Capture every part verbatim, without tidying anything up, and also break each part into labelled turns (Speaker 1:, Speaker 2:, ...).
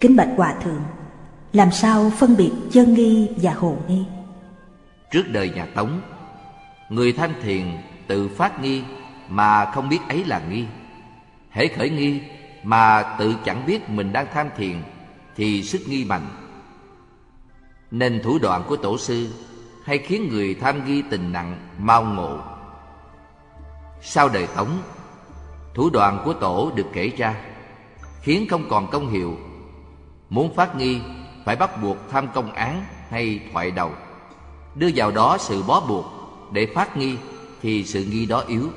Speaker 1: Kính bạch Hòa Thượng, làm sao phân biệt chân nghi và hồ nghi?
Speaker 2: Trước đời nhà Tống, người tham thiền tự phát nghi mà không biết ấy là nghi. Hễ khởi nghi mà tự chẳng biết mình đang tham thiền thì sức nghi mạnh. Nên thủ đoạn của tổ sư hay khiến người tham nghi tình nặng mau ngộ. Sau đời Tống, thủ đoạn của tổ được kể ra, khiến không còn công hiệu. Muốn phát nghi phải bắt buộc tham công án hay thoại đầu, đưa vào đó sự bó buộc để phát nghi thì sự nghi đó yếu.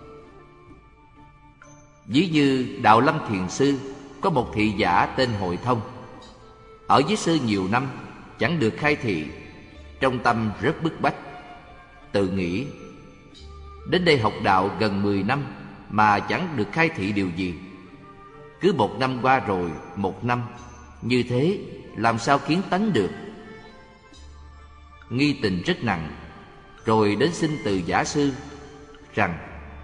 Speaker 2: Ví như Đạo Lâm Thiền Sư có một thị giả tên Hội Thông, ở với sư nhiều năm chẳng được khai thị, trong tâm rất bức bách, tự nghĩ đến đây học đạo gần mười năm mà chẳng được khai thị điều gì. Cứ một năm qua rồi một năm, như thế làm sao kiến tánh được. Nghi tình rất nặng, rồi đến xin từ giả sư rằng: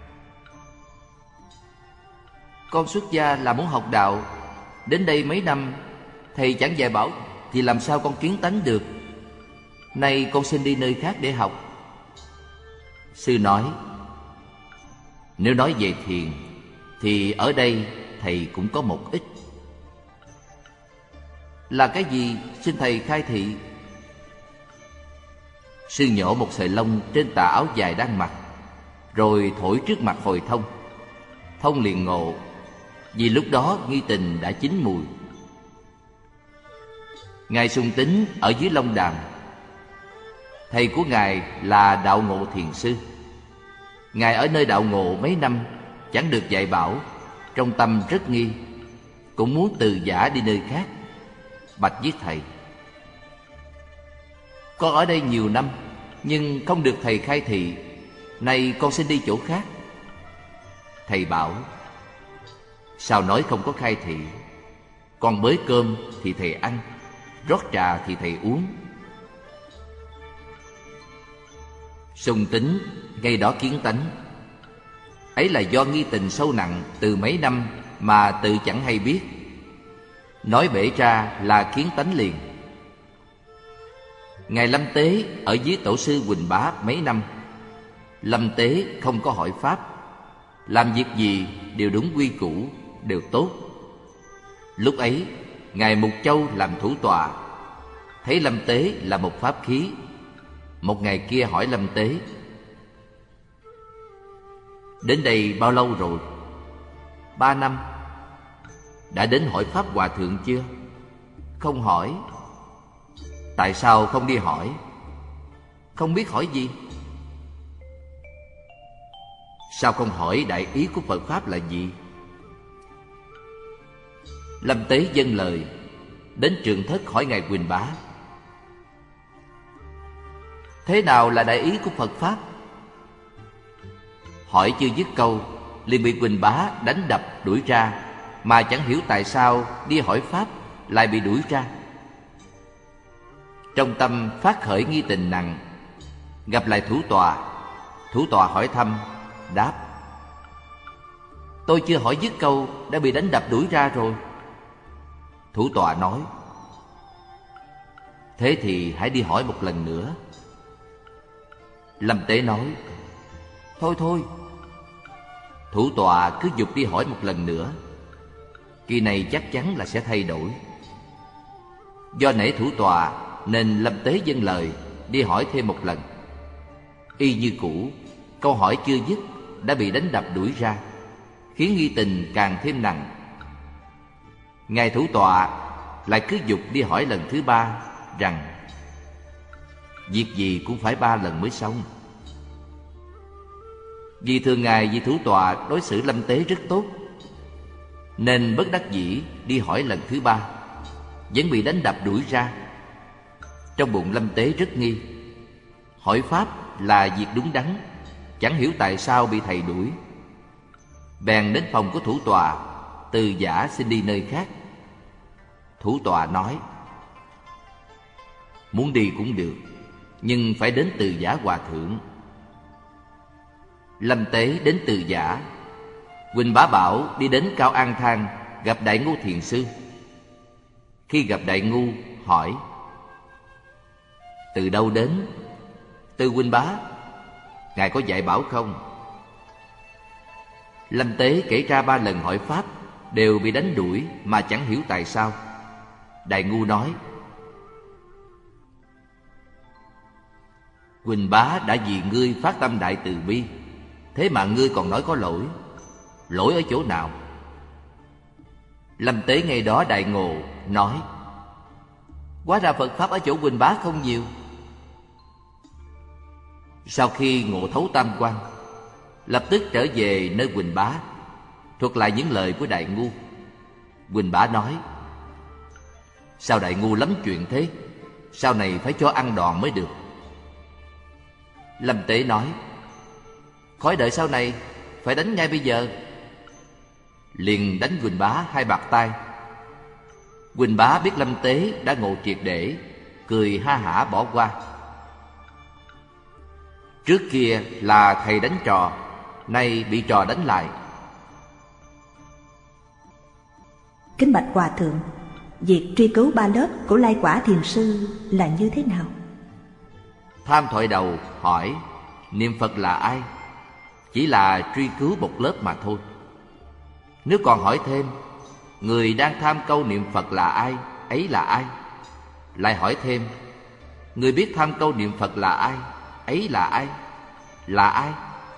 Speaker 2: con xuất gia là muốn học đạo, đến đây mấy năm thầy chẳng dạy bảo thì làm sao con kiến tánh được. Nay con xin đi nơi khác để học. Sư nói: nếu nói về thiền thì ở đây thầy cũng có một ít. Là cái gì xin thầy khai thị? Sư nhổ một sợi lông trên tà áo dài đang mặc, rồi thổi trước mặt Hội Thông. Thông liền ngộ, vì lúc đó nghi tình đã chín mùi. Ngài Sùng Tính ở dưới Long Đàm, thầy của Ngài là Đạo Ngộ Thiền Sư. Ngài ở nơi Đạo Ngộ mấy năm chẳng được dạy bảo, trong tâm rất nghi, cũng muốn từ giả đi nơi khác. Bạch với thầy: con ở đây nhiều năm nhưng không được thầy khai thị, nay con xin đi chỗ khác. Thầy bảo: sao nói không có khai thị? Con bới cơm thì thầy ăn, rót trà thì thầy uống. Sùng Tính ngay đó kiến tánh. Ấy là do nghi tình sâu nặng từ mấy năm mà tự chẳng hay biết. Nói bể ra là kiến tánh liền. Ngài Lâm Tế ở dưới tổ sư Huỳnh Bá mấy năm. Lâm Tế không có hỏi pháp, làm việc gì đều đúng quy củ, đều tốt. Lúc ấy Ngài Mục Châu làm thủ tọa, thấy Lâm Tế là một pháp khí. Một ngày kia hỏi Lâm Tế: đến đây bao lâu rồi? Ba năm. Đã đến hỏi pháp Hòa Thượng chưa? Không hỏi. Tại sao không đi hỏi? Không biết hỏi gì. Sao không hỏi đại ý của Phật Pháp là gì? Lâm Tế dâng lời, đến Trường Thất hỏi Ngài Huỳnh Bá: thế nào là đại ý của Phật Pháp? Hỏi chưa dứt câu liền bị Huỳnh Bá đánh đập đuổi ra, mà chẳng hiểu tại sao đi hỏi pháp lại bị đuổi ra. Trong tâm phát khởi nghi tình nặng, gặp lại thủ tọa. Thủ tọa hỏi thăm, đáp: tôi chưa hỏi dứt câu đã bị đánh đập đuổi ra rồi. Thủ tọa nói: thế thì hãy đi hỏi một lần nữa. Lâm Tế nói: thôi thôi. Thủ tọa cứ giục đi hỏi một lần nữa. Kỳ này chắc chắn là sẽ thay đổi. Do nể thủ tọa nên Lâm Tế dâng lời đi hỏi thêm một lần. Y như cũ, câu hỏi chưa dứt đã bị đánh đập đuổi ra, khiến nghi tình càng thêm nặng. Ngài thủ tọa lại cứ giục đi hỏi lần thứ ba, rằng việc gì cũng phải ba lần mới xong. Vì thường ngày vị thủ tọa đối xử Lâm Tế rất tốt, nên bất đắc dĩ đi hỏi lần thứ ba, vẫn bị đánh đập đuổi ra. Trong bụng Lâm Tế rất nghi. Hỏi pháp là việc đúng đắn, chẳng hiểu tại sao bị thầy đuổi. Bèn đến phòng của thủ tọa, từ giả xin đi nơi khác. Thủ tọa nói: muốn đi cũng được, nhưng phải đến từ giả Hòa Thượng. Lâm Tế đến từ giả. Huỳnh Bá bảo đi đến Cao An Thang gặp Đại Ngô Thiền Sư. Khi gặp Đại ngu, hỏi: từ đâu đến? Từ Huynh Bá. Ngài có dạy bảo không? Lâm Tế kể ra ba lần hỏi pháp đều bị đánh đuổi mà chẳng hiểu tại sao. Đại ngu nói: Huynh Bá đã vì ngươi phát tâm đại từ bi, thế mà ngươi còn nói có lỗi. Lỗi ở chỗ nào? Lâm Tế ngay đó đại ngộ, nói: hóa ra Phật pháp ở chỗ Huynh Bá không nhiều. Sau khi ngộ thấu tam quan, lập tức trở về nơi Huynh Bá, thuật lại những lời của Đại ngu. Huynh Bá nói: sao Đại ngu lắm chuyện thế? Sau này phải cho ăn đòn mới được. Lâm Tế nói: khỏi đợi sau này, phải đánh ngay bây giờ. Liền đánh Huynh Bá hai bạt tay. Huynh Bá biết Lâm Tế đã ngộ triệt để, cười ha hả bỏ qua. Trước kia là thầy đánh trò, nay bị trò đánh lại.
Speaker 1: Kính bạch Hòa Thượng, việc truy cứu ba lớp của Lai Quả Thiền Sư là như thế nào?
Speaker 2: Tham thoại đầu hỏi niệm Phật là ai? Chỉ là truy cứu một lớp mà thôi. Nếu còn hỏi thêm, người đang tham câu niệm Phật là ai, ấy là ai? Lại hỏi thêm, người biết tham câu niệm Phật là ai, ấy là ai? Là ai?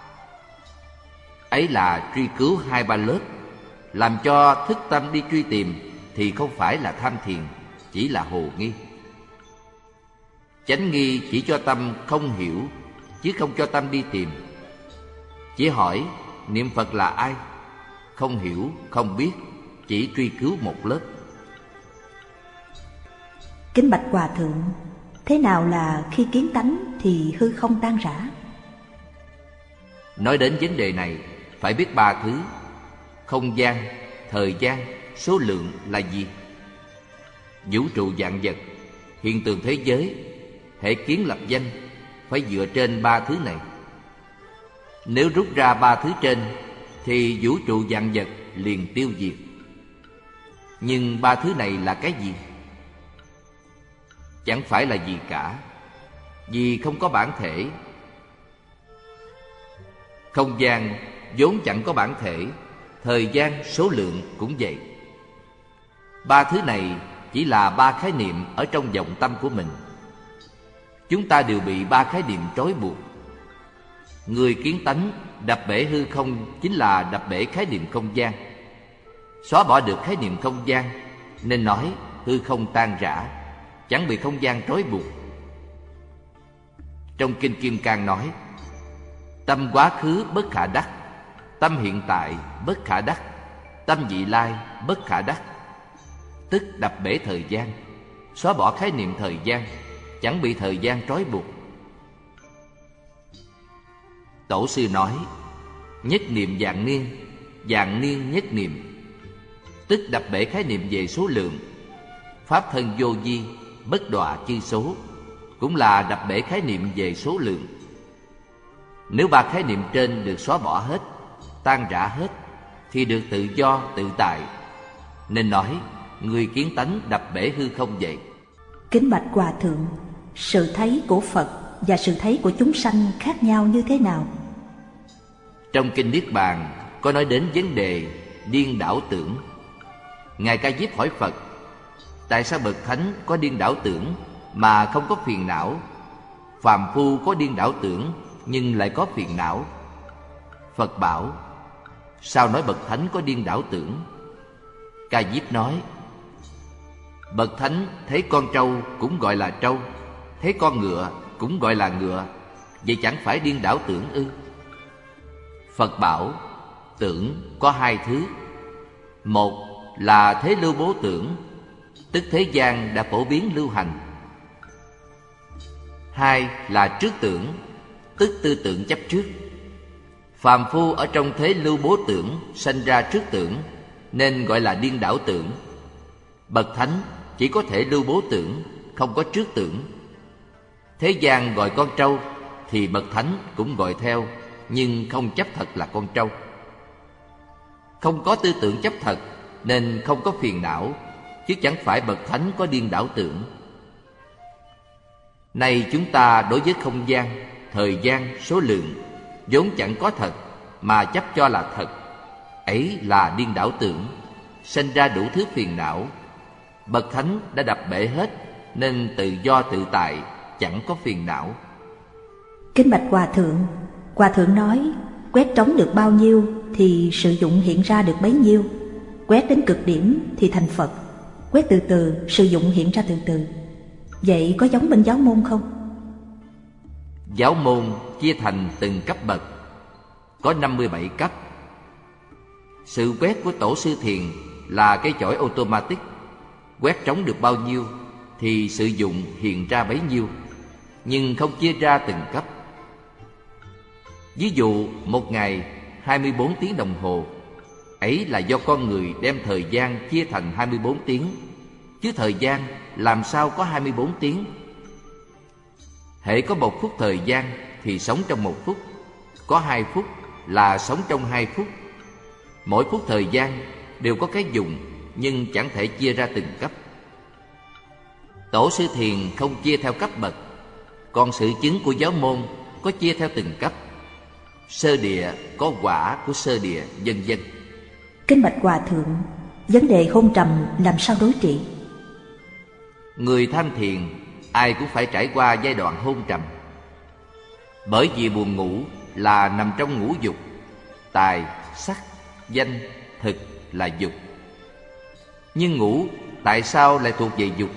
Speaker 2: Ấy là truy cứu hai ba lớp, làm cho thức tâm đi truy tìm thì không phải là tham thiền, chỉ là hồ nghi. Chánh nghi chỉ cho tâm không hiểu, chứ không cho tâm đi tìm. Chỉ hỏi niệm Phật là ai, không hiểu, không biết, chỉ truy cứu một lớp.
Speaker 1: Kính bạch Hòa Thượng, thế nào là khi kiến tánh thì hư không tan rã?
Speaker 2: Nói đến vấn đề này, phải biết ba thứ: không gian, thời gian, số lượng là gì? Vũ trụ vạn vật, hiện tượng thế giới, hệ kiến lập danh, phải dựa trên ba thứ này. Nếu rút ra ba thứ trên, thì vũ trụ vạn vật liền tiêu diệt. Nhưng ba thứ này là cái gì? Chẳng phải là gì cả, vì không có bản thể. Không gian vốn chẳng có bản thể, thời gian, số lượng cũng vậy. Ba thứ này chỉ là ba khái niệm ở trong vọng tâm của mình. Chúng ta đều bị ba khái niệm trói buộc. Người kiến tánh đập bể hư không chính là đập bể khái niệm không gian. Xóa bỏ được khái niệm không gian, nên nói hư không tan rã, chẳng bị không gian trói buộc. Trong Kinh Kim Cang nói: tâm quá khứ bất khả đắc, tâm hiện tại bất khả đắc, tâm vị lai bất khả đắc. Tức đập bể thời gian, xóa bỏ khái niệm thời gian, chẳng bị thời gian trói buộc. Tổ sư nói: nhất niệm vạn niên, vạn niên nhất niệm. Tức đập bể khái niệm về số lượng. Pháp thân vô vi, bất đọa chư số, cũng là đập bể khái niệm về số lượng. Nếu ba khái niệm trên được xóa bỏ hết, tan rã hết, thì được tự do tự tại. Nên nói người kiến tánh đập bể hư không vậy.
Speaker 1: Kính bạch Hòa Thượng, sự thấy của Phật và sự thấy của chúng sanh khác nhau như thế nào?
Speaker 2: Trong Kinh Niết Bàn có nói đến vấn đề điên đảo tưởng. Ngài Ca Diếp hỏi Phật: tại sao bậc thánh có điên đảo tưởng mà không có phiền não? Phàm phu có điên đảo tưởng nhưng lại có phiền não. Phật bảo: sao nói bậc thánh có điên đảo tưởng? Ca Diếp nói: bậc thánh thấy con trâu cũng gọi là trâu, thấy con ngựa cũng gọi là ngựa, vậy chẳng phải điên đảo tưởng ư? Phật bảo: tưởng có hai thứ. Một là thế lưu bố tưởng, tức thế gian đã phổ biến lưu hành. Hai là trước tưởng, tức tư tưởng chấp trước. Phàm phu ở trong thế lưu bố tưởng sanh ra trước tưởng, nên gọi là điên đảo tưởng. Bậc thánh chỉ có thể lưu bố tưởng, không có trước tưởng. Thế gian gọi con trâu thì bậc thánh cũng gọi theo, nhưng không chấp thật là con trâu. Không có tư tưởng chấp thật nên không có phiền não, chứ chẳng phải bậc thánh có điên đảo tưởng. Nay chúng ta đối với không gian, thời gian, số lượng vốn chẳng có thật mà chấp cho là thật, ấy là điên đảo tưởng, sinh ra đủ thứ phiền não. Bậc thánh đã đập bể hết, nên tự do tự tại, chẳng có phiền não.
Speaker 1: Kính bạch Hòa Thượng, Hòa Thượng nói quét trống được bao nhiêu thì sử dụng hiện ra được bấy nhiêu. Quét đến cực điểm thì thành Phật, quét từ từ sử dụng hiện ra từ từ. Vậy có giống bên giáo môn không?
Speaker 2: Giáo môn chia thành từng cấp bậc, có năm mươi bảy cấp. Sự quét của Tổ sư Thiền là cái chổi automatic, quét trống được bao nhiêu thì sử dụng hiện ra bấy nhiêu, nhưng không chia ra từng cấp. Ví dụ một ngày hai mươi bốn tiếng đồng hồ, ấy là do con người đem thời gian chia thành hai mươi bốn tiếng, chứ thời gian làm sao có hai mươi bốn tiếng. Hễ có một phút thời gian thì sống trong một phút, có hai phút là sống trong hai phút. Mỗi phút thời gian đều có cái dùng, nhưng chẳng thể chia ra từng cấp. Tổ sư Thiền không chia theo cấp bậc, còn sự chứng của giáo môn có chia theo từng cấp. Sơ địa có quả của sơ địa, vân vân.
Speaker 1: Kính bạch Hòa Thượng, vấn đề hôn trầm làm sao đối trị?
Speaker 2: Người tham thiền ai cũng phải trải qua giai đoạn hôn trầm. Bởi vì buồn ngủ là nằm trong ngũ dục, tài, sắc, danh, thực là dục. Nhưng ngủ tại sao lại thuộc về dục?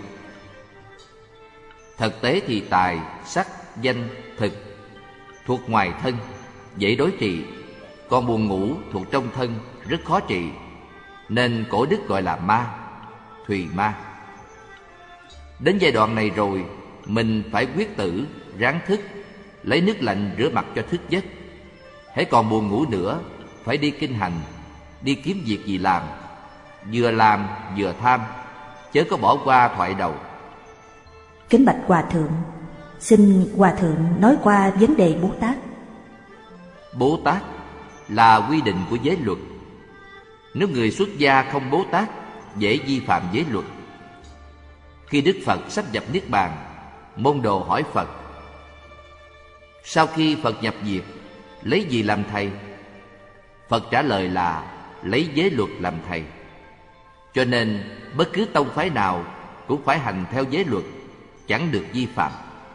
Speaker 2: Thực tế thì tài, sắc, danh, thực thuộc ngoài thân, dễ đối trị. Còn buồn ngủ thuộc trong thân, rất khó trị. Nên cổ đức gọi là ma, thùy ma. Đến giai đoạn này rồi, mình phải quyết tử, ráng thức, lấy nước lạnh rửa mặt cho thức giấc. Hễ còn buồn ngủ nữa, phải đi kinh hành, đi kiếm việc gì làm. Vừa làm vừa tham, chớ có bỏ qua thoại đầu.
Speaker 1: Kính bạch Hòa Thượng, xin Hòa Thượng nói qua vấn đề Bố Tát.
Speaker 2: Bố Tát là quy định của giới luật. Nếu người xuất gia không Bố Tát, dễ vi phạm giới luật. Khi Đức Phật sắp nhập Niết Bàn, môn đồ hỏi Phật: sau khi Phật nhập diệt, lấy gì làm thầy? Phật trả lời là lấy giới luật làm thầy. Cho nên bất cứ tông phái nào cũng phải hành theo giới luật, chẳng được vi phạm.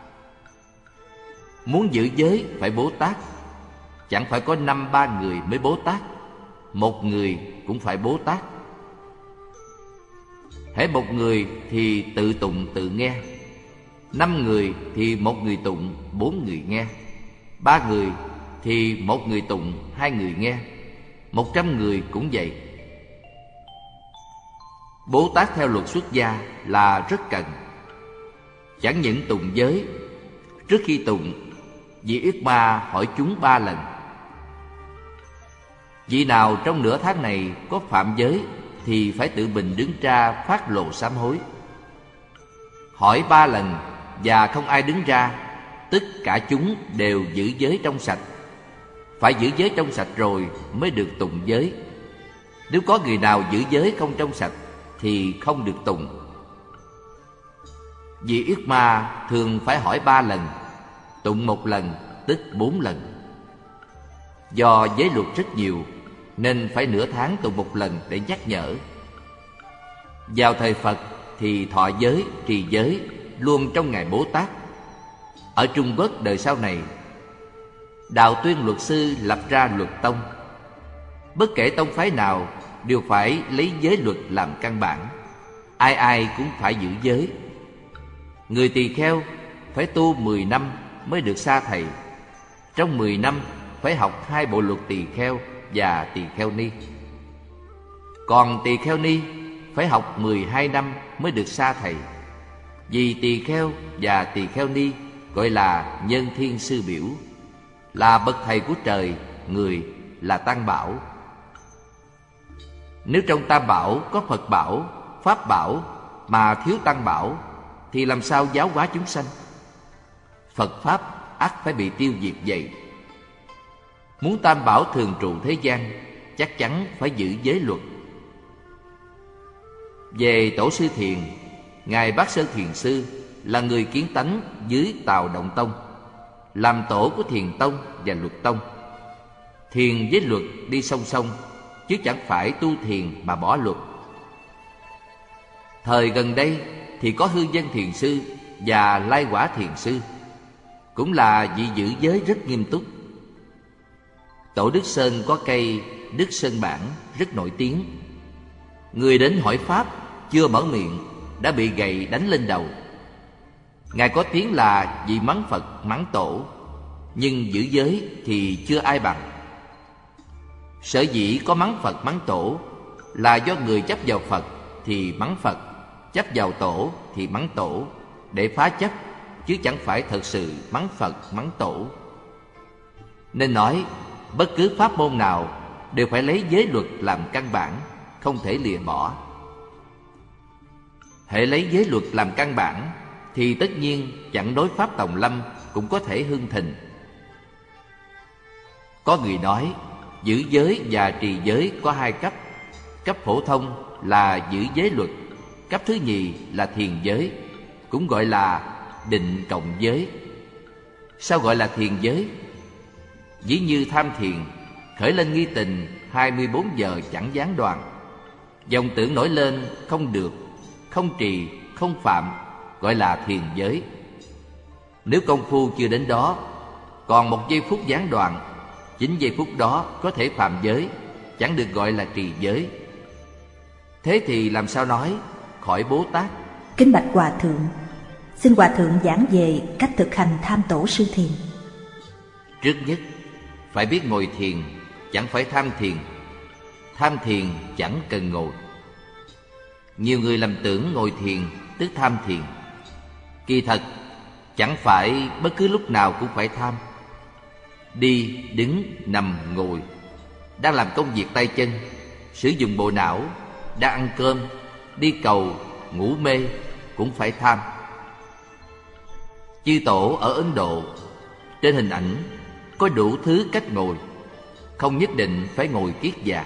Speaker 2: Muốn giữ giới phải Bố Tát, chẳng phải có năm ba người mới Bố Tát, một người cũng phải Bố Tát. Hễ một người thì tự tụng tự nghe, năm người thì một người tụng, bốn người nghe, ba người thì một người tụng, hai người nghe, một trăm người cũng vậy. Bố Tát theo luật xuất gia là rất cần. Chẳng những tụng giới, trước khi tụng, vị Yết Ma hỏi chúng ba lần: vị nào trong nửa tháng này có phạm giới thì phải tự mình đứng ra phát lộ sám hối. Hỏi ba lần và không ai đứng ra, tất cả chúng đều giữ giới trong sạch. Phải giữ giới trong sạch rồi mới được tụng giới. Nếu có người nào giữ giới không trong sạch thì không được tụng. Vị Yết Ma thường phải hỏi ba lần, tụng một lần tức bốn lần. Do giới luật rất nhiều nên phải nửa tháng tụng một lần để nhắc nhở. Vào thời Phật thì thọ giới, trì giới luôn trong ngày Bố Tát. Ở Trung Quốc đời sau này, Đạo Tuyên luật sư lập ra luật tông. Bất kể tông phái nào đều phải lấy giới luật làm căn bản. Ai ai cũng phải giữ giới. Người tỳ kheo phải tu mười năm mới được sa thầy. Trong mười năm phải học hai bộ luật tỳ kheo và tỳ kheo ni. Còn tỳ kheo ni phải học mười hai năm mới được sa thầy. Vì tỳ kheo và tỳ kheo ni gọi là nhân thiên sư biểu, là bậc thầy của trời, người, là tam bảo. Nếu trong tam bảo có Phật bảo, Pháp bảo mà thiếu tam bảo thì làm sao giáo hóa chúng sanh? Phật Pháp ắt phải bị tiêu diệt vậy. Muốn tam bảo thường trụ thế gian, chắc chắn phải giữ giới luật. Về Tổ sư Thiền, Ngài Bát Sơn Thiền Sư là người kiến tánh dưới Tào Động Tông, làm tổ của Thiền Tông và Luật Tông. Thiền với luật đi song song, chứ chẳng phải tu thiền mà bỏ luật. Thời gần đây thì có Hư Vân Thiền Sư và Lai Quả Thiền Sư, cũng là vị giữ giới rất nghiêm túc. Tổ Đức Sơn có cây Đức Sơn Bản rất nổi tiếng. Người đến hỏi pháp chưa mở miệng đã bị gậy đánh lên đầu. Ngài có tiếng là vị mắng Phật mắng Tổ, nhưng giữ giới thì chưa ai bằng. Sở dĩ có mắng Phật mắng Tổ là do người chấp vào Phật thì mắng Phật, chấp vào Tổ thì mắng Tổ, để phá chấp, chứ chẳng phải thật sự mắng Phật mắng Tổ. Nên nói bất cứ pháp môn nào đều phải lấy giới luật làm căn bản, không thể lìa bỏ. Hễ lấy giới luật làm căn bản thì tất nhiên chẳng đối pháp tòng lâm cũng có thể hưng thịnh. Có người nói giữ giới và trì giới có hai cấp. Cấp phổ thông là giữ giới luật, cấp thứ nhì là thiền giới, cũng gọi là định cộng giới. Sao gọi là thiền giới? Ví như tham thiền, khởi lên nghi tình hai mươi bốn giờ chẳng gián đoạn. Vọng tưởng nổi lên không được, không trì, không phạm, gọi là thiền giới. Nếu công phu chưa đến đó, còn một giây phút gián đoạn, chính giây phút đó có thể phạm giới, chẳng được gọi là trì giới. Thế thì làm sao nói khỏi Bố Tát?
Speaker 1: Kính bạch Hòa Thượng, xin Hòa Thượng giảng về cách thực hành tham tổ sư thiền.
Speaker 2: Trước nhất, phải biết ngồi thiền, chẳng phải tham thiền. Tham thiền chẳng cần ngồi. Nhiều người lầm tưởng ngồi thiền tức tham thiền. Kỳ thật, chẳng phải bất cứ lúc nào cũng phải tham. Đi, đứng, nằm, ngồi, đang làm công việc tay chân, sử dụng bộ não, đang ăn cơm, đi cầu, ngủ mê cũng phải tham. Chư Tổ ở Ấn Độ, trên hình ảnh có đủ thứ cách ngồi, không nhất định phải ngồi kiết già.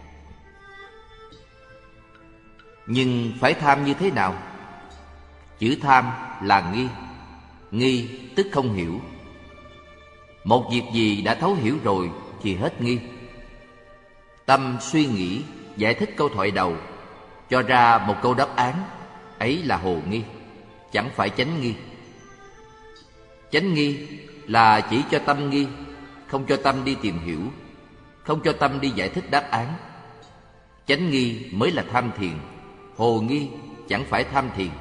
Speaker 2: Nhưng phải tham như thế nào? Chữ tham là nghi. Nghi tức không hiểu. Một việc gì đã thấu hiểu rồi thì hết nghi. Tâm suy nghĩ, giải thích câu thoại đầu, cho ra một câu đáp án, ấy là hồ nghi, chẳng phải chánh nghi. Chánh nghi là chỉ cho tâm nghi, không cho tâm đi tìm hiểu, không cho tâm đi giải thích đáp án. Chánh nghi mới là tham thiền, hồ nghi chẳng phải tham thiền.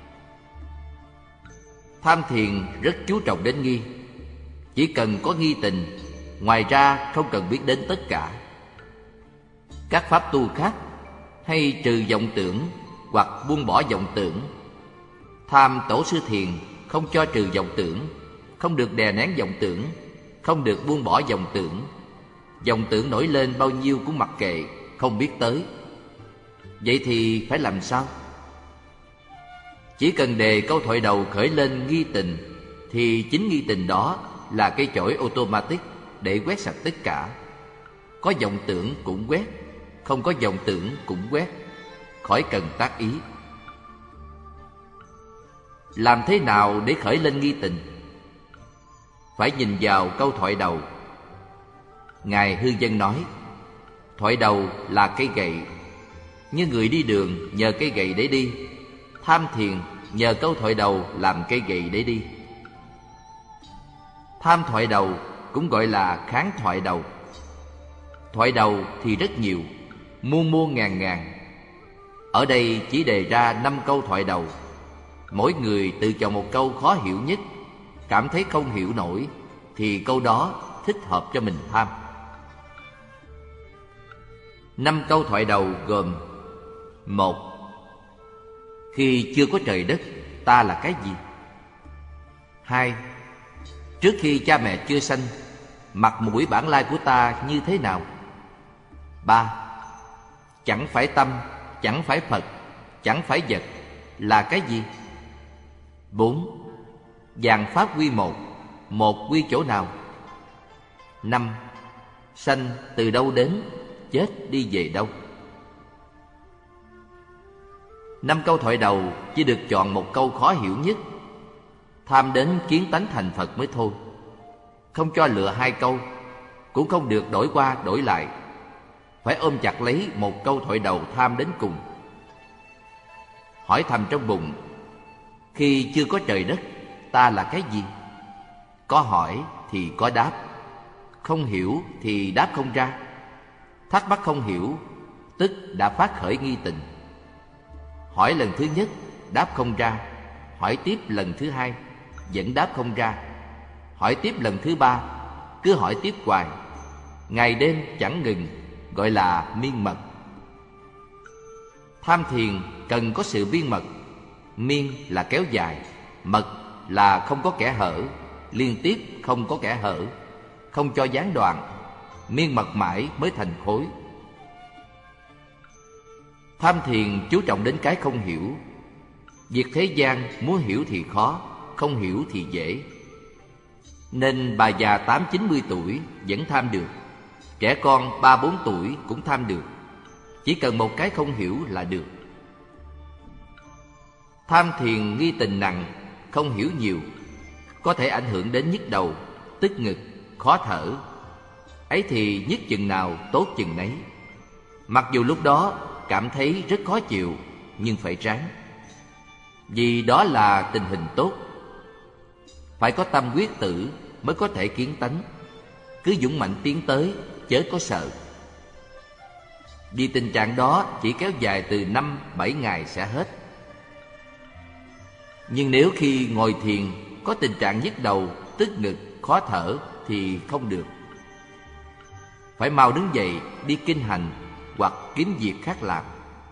Speaker 2: Tham thiền rất chú trọng đến nghi. Chỉ cần có nghi tình, ngoài ra không cần biết đến tất cả. Các pháp tu khác hay trừ vọng tưởng hoặc buông bỏ vọng tưởng. Tham tổ sư thiền không cho trừ vọng tưởng, không được đè nén vọng tưởng, không được buông bỏ vọng tưởng. Vọng tưởng nổi lên bao nhiêu cũng mặc kệ, không biết tới. Vậy thì phải làm sao? Chỉ cần đề câu thoại đầu khởi lên nghi tình, thì chính nghi tình đó là cây chổi automatic để quét sạch tất cả. Có vọng tưởng cũng quét, không có vọng tưởng cũng quét, khỏi cần tác ý. Làm thế nào để khởi lên nghi tình? Phải nhìn vào câu thoại đầu. Ngài Hư Vân nói, thoại đầu là cây gậy. Như người đi đường nhờ cây gậy để đi, tham thiền nhờ câu thoại đầu làm cây gậy để đi. Tham thoại đầu cũng gọi là kháng thoại đầu. Thoại đầu thì rất nhiều, muôn muôn ngàn ngàn. Ở đây chỉ đề ra năm câu thoại đầu. Mỗi người tự chọn một câu khó hiểu nhất, cảm thấy không hiểu nổi, thì câu đó thích hợp cho mình tham. Năm câu thoại đầu gồm: một. Khi chưa có trời đất, ta là cái gì? Hai. Trước khi cha mẹ chưa sanh, mặt mũi bản lai của ta như thế nào? Ba. Chẳng phải tâm, chẳng phải Phật, chẳng phải vật, là cái gì? Bốn. Vạn pháp quy một, một quy chỗ nào? Năm. Sanh từ đâu đến, chết đi về đâu? Năm câu thoại đầu chỉ được chọn một câu khó hiểu nhất. Tham đến kiến tánh thành Phật mới thôi. Không cho lựa hai câu, cũng không được đổi qua đổi lại. Phải ôm chặt lấy một câu thoại đầu tham đến cùng. Hỏi thầm trong bụng, khi chưa có trời đất, ta là cái gì? Có hỏi thì có đáp, không hiểu thì đáp không ra. Thắc mắc không hiểu, tức đã phát khởi nghi tình. Hỏi lần thứ nhất, đáp không ra. Hỏi tiếp lần thứ hai, vẫn đáp không ra. Hỏi tiếp lần thứ ba, cứ hỏi tiếp hoài, ngày đêm chẳng ngừng, gọi là miên mật. Tham thiền cần có sự miên mật. Miên là kéo dài, mật là không có kẽ hở, liên tiếp không có kẽ hở, không cho gián đoạn. Miên mật mãi mới thành khối. Tham thiền chú trọng đến cái không hiểu. Việc thế gian muốn hiểu thì khó, không hiểu thì dễ. Nên bà già tám chín mươi tuổi vẫn tham được, trẻ con ba bốn tuổi cũng tham được. Chỉ cần một cái không hiểu là được. Tham thiền nghi tình nặng, không hiểu nhiều, có thể ảnh hưởng đến nhức đầu, tức ngực, khó thở. Ấy thì nhức chừng nào tốt chừng nấy. Mặc dù lúc đó cảm thấy rất khó chịu, nhưng phải ráng. Vì đó là tình hình tốt. Phải có tâm quyết tử mới có thể kiến tánh. Cứ dũng mạnh tiến tới, chớ có sợ. Vì tình trạng đó chỉ kéo dài từ năm bảy ngày sẽ hết. Nhưng nếu khi ngồi thiền có tình trạng nhức đầu, tức ngực, khó thở thì không được. Phải mau đứng dậy đi kinh hành hoặc kiếm việc khác làm.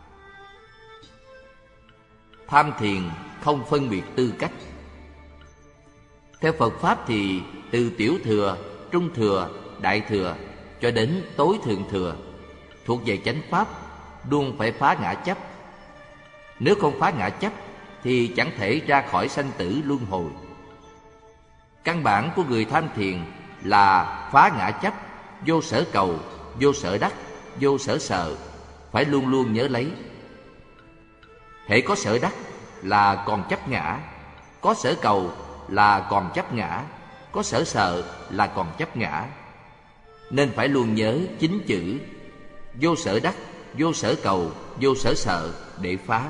Speaker 2: Tham thiền không phân biệt tư cách. Theo Phật Pháp thì từ tiểu thừa, trung thừa, đại thừa cho đến tối thượng thừa thuộc về chánh Pháp luôn phải phá ngã chấp. Nếu không phá ngã chấp thì chẳng thể ra khỏi sanh tử luân hồi. Căn bản của người tham thiền là phá ngã chấp, vô sở cầu, vô sở đắc, vô sở sợ. Phải luôn luôn nhớ lấy. Hễ có sở đắc là còn chấp ngã, có sở cầu là còn chấp ngã, có sở sợ là còn chấp ngã. Nên phải luôn nhớ chín chữ vô sở đắc, vô sở cầu, vô sở sợ để phá.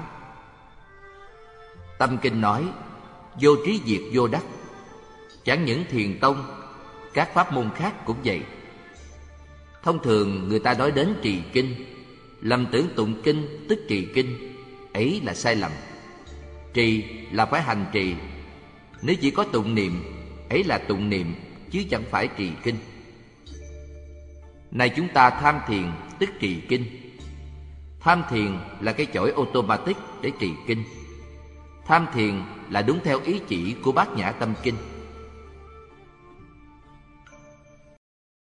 Speaker 2: Tâm Kinh nói vô trí diệt vô đắc. Chẳng những thiền tông, các pháp môn khác cũng vậy. Thông thường người ta nói đến trì kinh, lầm tưởng tụng kinh tức trì kinh. Ấy là sai lầm. Trì là phải hành trì. Nếu chỉ có tụng niệm, ấy là tụng niệm chứ chẳng phải trì kinh. Này chúng ta tham thiền tức trì kinh. Tham thiền là cái chổi automatic để trì kinh. Tham thiền là đúng theo ý chỉ của Bát Nhã Tâm Kinh.